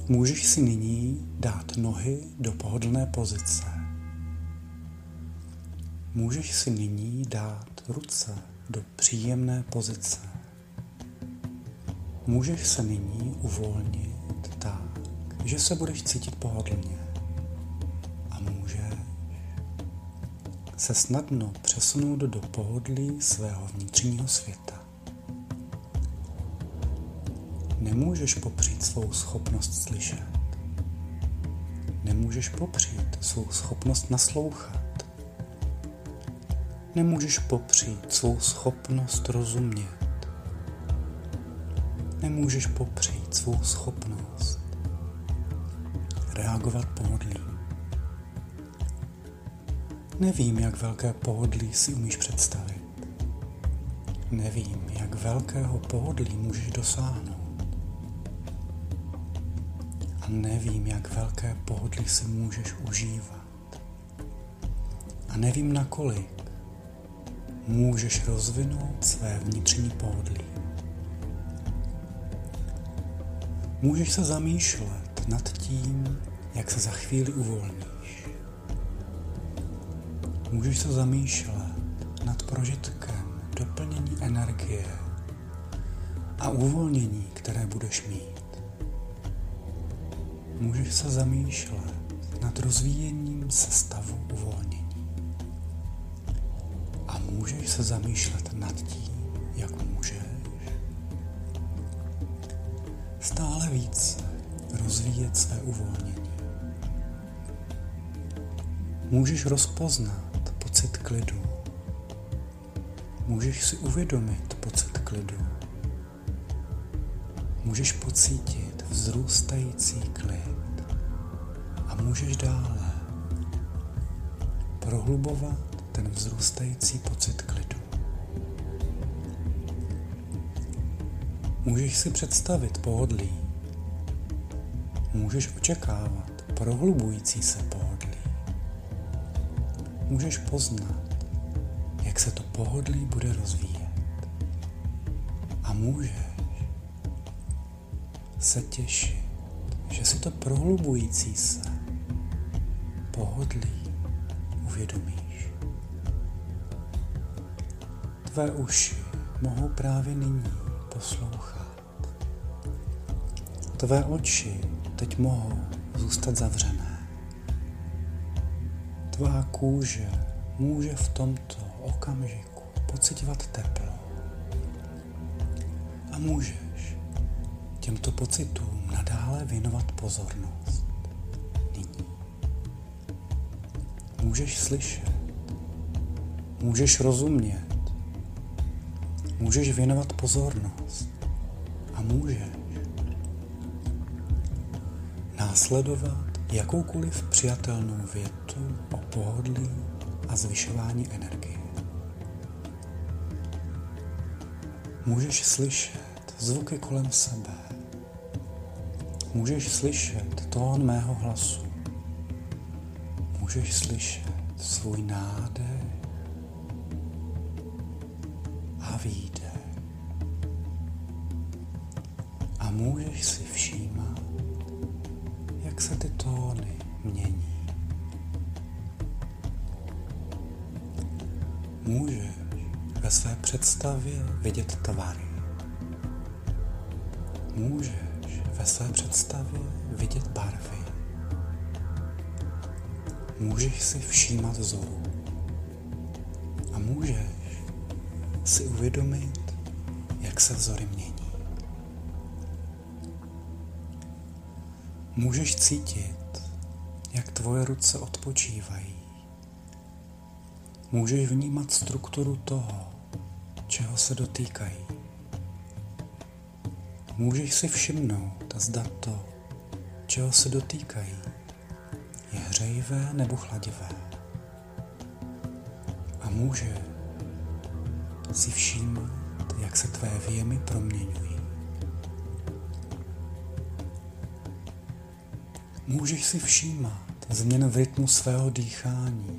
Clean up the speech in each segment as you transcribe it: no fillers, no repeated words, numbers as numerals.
Můžeš si nyní dát nohy do pohodlné pozice. Můžeš si nyní dát ruce do příjemné pozice. Můžeš se nyní uvolnit tak, že se budeš cítit pohodlně. A můžeš se snadno přesunout do pohodlí svého vnitřního světa. Nemůžeš popřít svou schopnost slyšet. Nemůžeš popřít svou schopnost naslouchat. Nemůžeš popřít svou schopnost rozumět. Nemůžeš popřít svou schopnost reagovat pohodlí. Nevím, jak velké pohodlí si umíš představit. Nevím, jak velkého pohodlí můžeš dosáhnout. A nevím, jak velké pohodlí si můžeš užívat. A nevím, nakolik můžeš rozvinout své vnitřní pohodlí. Můžeš se zamýšlet nad tím, jak se za chvíli uvolníš. Můžeš se zamýšlet nad prožitkem doplnění energie a uvolnění, které budeš mít. Můžeš se zamýšlet nad rozvíjením se stavu uvolnění. A můžeš se zamýšlet nad tím, jak můžeš stále více rozvíjet své uvolnění. Můžeš rozpoznat pocit klidu. Můžeš si uvědomit pocit klidu. Můžeš pocítit vzrůstající klid a můžeš dále prohlubovat ten vzrůstající pocit klidu. Můžeš si představit pohodlí. Můžeš očekávat prohlubující se pohodlí. Můžeš poznat, jak se to pohodlí bude rozvíjet. A můžeš se těšit, že si to prohlubující se pohodlí uvědomíš. Tvé uši mohou právě nyní poslouchat. Tvé oči teď mohou zůstat zavřené. Tvá kůže může v tomto okamžiku pociťovat teplo. A můžeš těmto pocitům nadále věnovat pozornost. Nyní. Můžeš slyšet. Můžeš rozumět. Můžeš věnovat pozornost. A můžeš následovat jakoukoliv přijatelnou větu o pohodlí a zvyšování energie. Můžeš slyšet zvuky kolem sebe. Můžeš slyšet tón mého hlasu. Můžeš slyšet svůj nádech a výdech. A můžeš si všímat, jak se ty tóny mění. Můžeš ve své představě vidět tvary. Můžeš ve své představě vidět barvy. Můžeš si všímat vzorů. A můžeš si uvědomit, jak se vzory mění. Můžeš cítit, jak tvoje ruce odpočívají. Můžeš vnímat strukturu toho, čeho se dotýkají. Můžeš si všimnout, zda to, čeho se dotýkají, je hřejivé nebo chladivé. A můžeš si všímat, jak se tvé věmy proměňují. Můžeš si všímat změn v rytmu svého dýchání.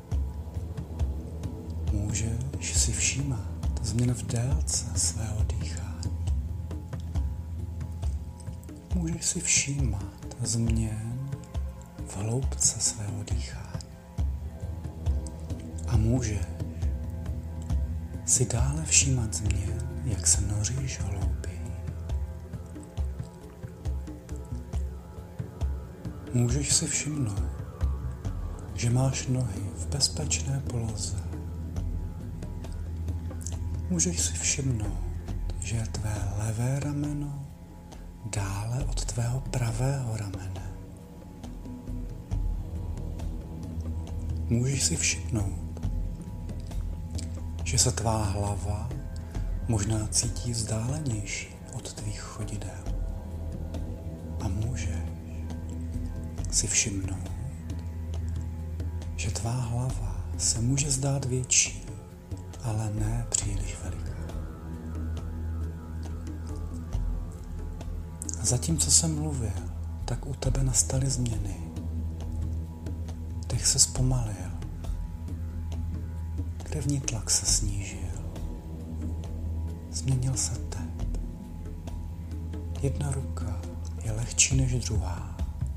Můžeš si všímat změn v délce svého dýchání. můžeš si všímat změn v hloubce svého dýchání. A můžeš si dále všímat změn, jak se noříš hlouběji. Můžeš si všimnout, že máš nohy v bezpečné poloze. Můžeš si všimnout, že je tvé levé rameno dále od tvého pravého ramene. Můžeš si všimnout, že se tvá hlava možná cítí vzdálenější od tvých chodidel. A můžeš si všimnout, že tvá hlava se může zdát větší, ale ne příliš veliká. A zatímco jsem mluvil, tak u tebe nastaly změny. Dech se zpomalil. Krevní tlak se snížil. Změnil se tep. Jedna ruka je lehčí než druhá.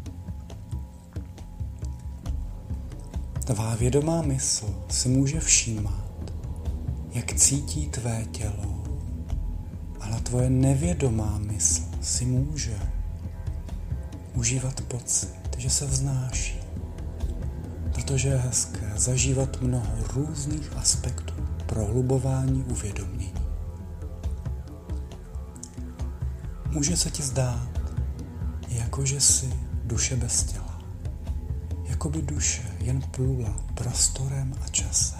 Tvá vědomá mysl si může všímat, jak cítí tvé tělo, ale tvoje nevědomá mysl si může užívat pocit, že se vznáší, protože je hezké zažívat mnoho různých aspektů prohlubování uvědomění. Může se ti zdát, jako že jsi duše bez těla, jako by duše jen plula prostorem a časem.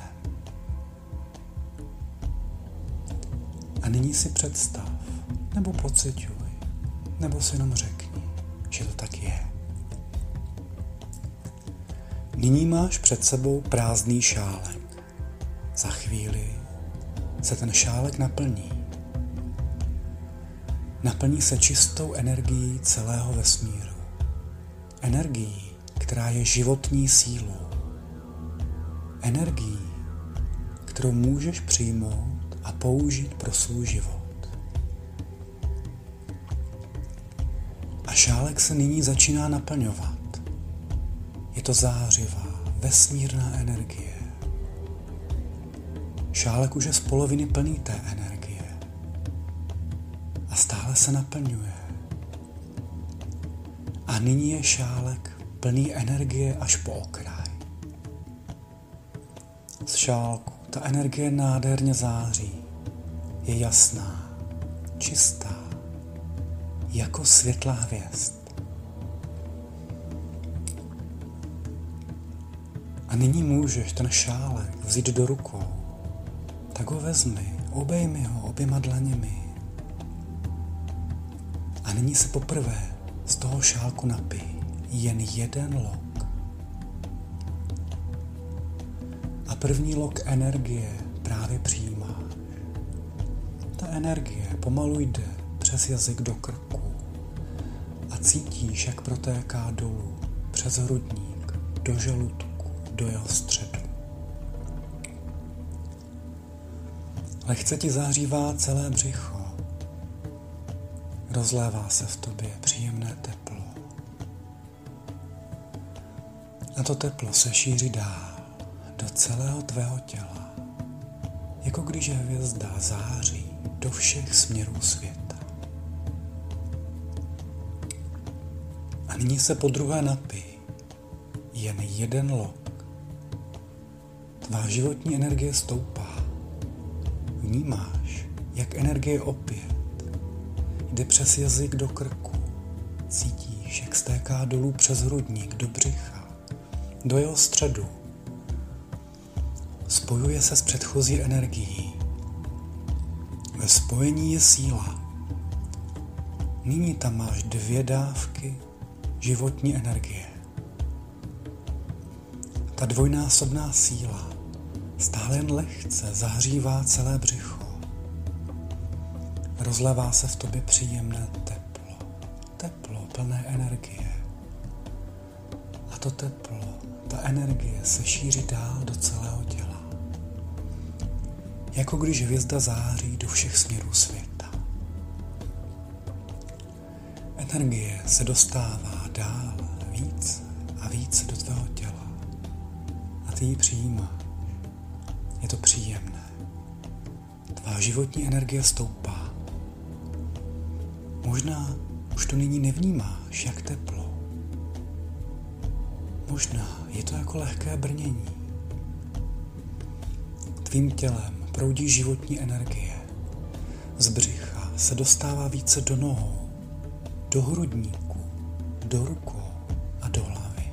A nyní si představ, nebo pociťuj, nebo si jenom řekni, že to tak je. Nyní máš před sebou prázdný šálek. Za chvíli se ten šálek naplní. Naplní se čistou energií celého vesmíru. Energií, která je životní sílou. Energií, kterou můžeš přijmout a použít pro svůj život. A šálek se nyní začíná naplňovat. Je to zářivá, vesmírná energie. Šálek už je z poloviny plný té energie. A stále se naplňuje. A nyní je šálek plný energie až po okraj. Z šálku ta energie nádherně září. Je jasná, čistá, jako světlá hvězd. A nyní můžeš ten šálek vzít do rukou. Tak ho vezmi, obejmi ho oběma dlaněmi. A nyní se poprvé z toho šálku napij jen jeden lok. A první lok energie právě přijímáš. Ta energie pomalu jde přes jazyk do krku a cítíš, jak protéká dolů přes hrudník do žaludku, do jeho středu. Lehce ti zahřívá celé břicho. Rozlévá se v tobě příjemné teplo. A to teplo se šíří dál do celého tvého těla, jako když hvězda září do všech směrů světa. A nyní se podruhé napij jen jeden lok. Tvá životní energie stoupá. Vnímáš, jak energie opět jde přes jazyk do krku. Cítíš, jak stéká dolů přes hrudník do břicha, do jeho středu. Spojuje se s předchozí energií. Ve spojení je síla. Nyní tam máš 2 dávky životní energie. Ta dvojnásobná síla stále jen lehce zahřívá celé břicho. Rozlevá se v tobě příjemné teplo. Teplo plné energie. A to teplo, ta energie se šíří dál do celého těla. Jako když hvězda září do všech směrů světa. Energie se dostává dál víc a víc do tvého těla a ty ji přijímáš. Je to příjemné. Tvá životní energie stoupá. Možná už to nyní nevnímáš, jak teplo. Možná je to jako lehké brnění. Tvým tělem proudí životní energie. Z břicha se dostává více do nohou, do hrudníku, do rukou a do hlavy.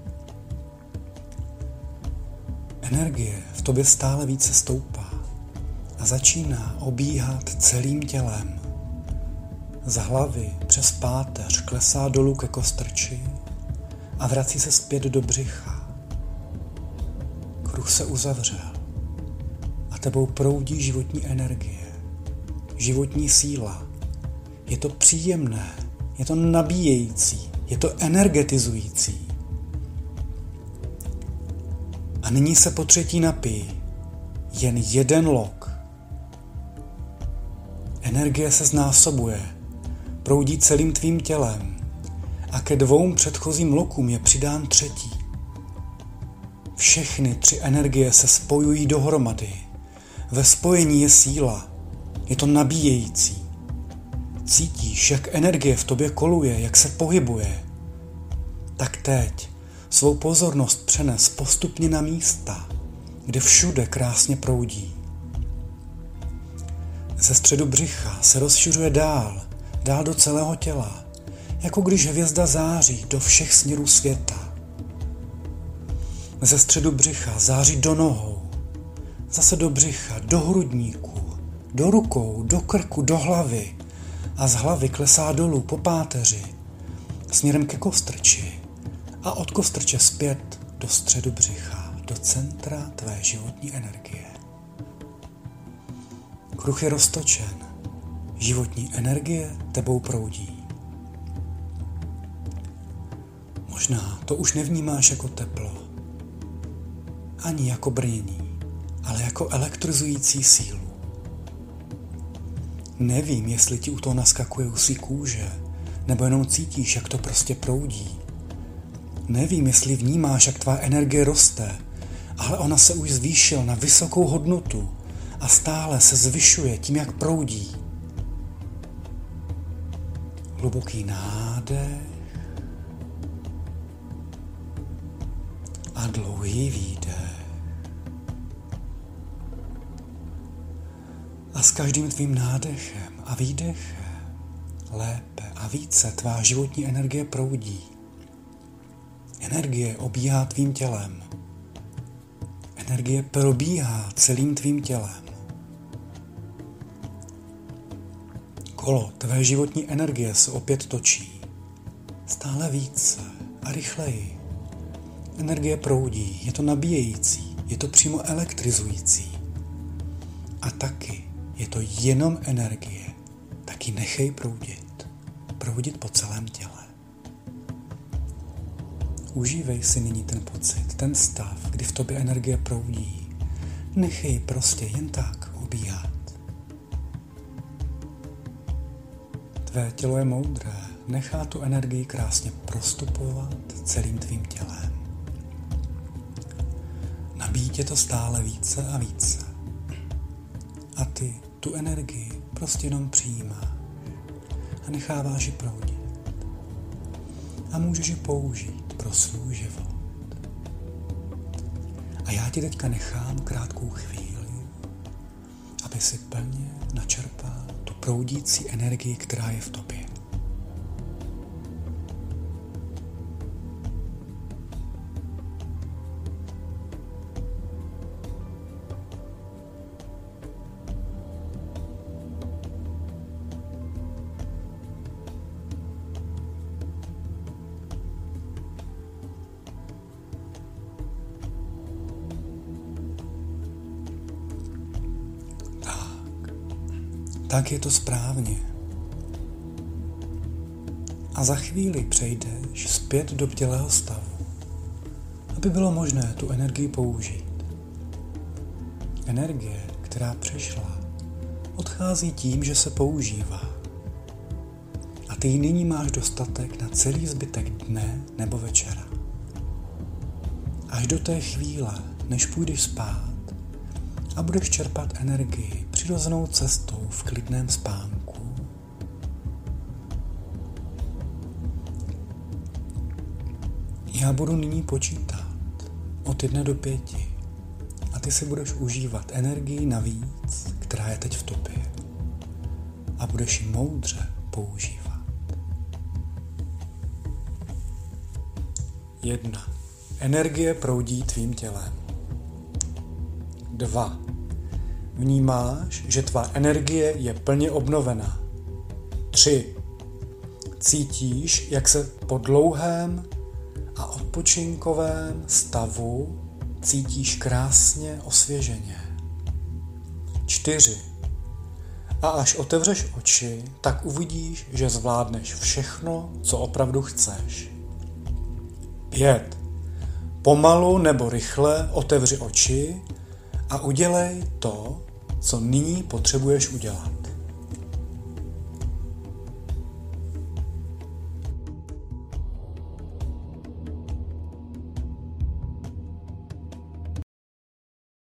Energie v tobě stále více stoupá a začíná obíhat celým tělem. Z hlavy přes páteř klesá dolů ke kostrči a vrací se zpět do břicha. Kruh se uzavřel a tebou proudí životní energie, životní síla. Je to příjemné, je to nabíjející, je to energetizující. A nyní se po třetí napij. Jen jeden lok. Energie se znásobuje, proudí celým tvým tělem a ke 2 předchozím lokům je přidán třetí. Všechny 3 energie se spojují dohromady. Ve spojení je síla, je to nabíjející. Cítíš, jak energie v tobě koluje, jak se pohybuje. Tak teď svou pozornost přenes postupně na místa, kde všude krásně proudí. Ze středu břicha se rozšiřuje dál do celého těla, jako když hvězda září do všech směrů světa. Ze středu břicha září do nohou, zase do břicha, do hrudníku, do rukou, do krku, do hlavy a z hlavy klesá dolů po páteři, směrem ke kostrči a od kostrče zpět do středu břicha, do centra tvé životní energie. Kruh je roztočen, životní energie tebou proudí. Možná to už nevnímáš jako teplo, ani jako brnění, ale jako elektrizující sílu. Nevím, jestli ti u toho naskakuje husí kůže, nebo jenom cítíš, jak to prostě proudí. Nevím, jestli vnímáš, jak tvá energie roste, ale ona se už zvýšila na vysokou hodnotu a stále se zvyšuje tím, jak proudí. Hluboký nádech a dlouhý výdech. A s každým tvým nádechem a výdechem lépe a více tvá životní energie proudí. Energie obíhá tvým tělem. Energie probíhá celým tvým tělem. Kolo tvé životní energie se opět točí. Stále více a rychleji. Energie proudí, je to nabíjející, je to přímo elektrizující. A taky je to jenom energie, tak ji nechej proudit. Proudit po celém těle. Užívej si nyní ten pocit, ten stav, kdy v tobě energie proudí. Nechej prostě jen tak obíhat. Tvé tělo je moudré, nechá tu energii krásně prostupovat celým tvým tělem. Nabíjí tě to stále více a více. A ty tu energii prostě jenom přijímáš a necháváš ji proudit. A můžeš ji použít pro svůj život. A já ti teďka nechám krátkou chvíli, aby si plně načerpal tu proudící energii, která je v tobě. Tak je to správně. A za chvíli přejdeš zpět do bdělého stavu, aby bylo možné tu energii použít. Energie, která přešla, odchází tím, že se používá. A ty ji nyní máš dostatek na celý zbytek dne nebo večera. Až do té chvíle, než půjdeš spát a budeš čerpat energii přirozenou cestou v klidném spánku. Já budu nyní počítat od 1 do 5 a ty si budeš užívat energii navíc, která je teď v tobě, a budeš ji moudře používat. 1. Energie proudí tvým tělem. 2. Vnímáš, že tvá energie je plně obnovená. 3. Cítíš, jak se po dlouhém a odpočinkovém stavu cítíš krásně osvěženě. 4. A až otevřeš oči, tak uvidíš, že zvládneš všechno, co opravdu chceš. 5. Pomalu nebo rychle otevři oči a udělej to, co nyní potřebuješ udělat.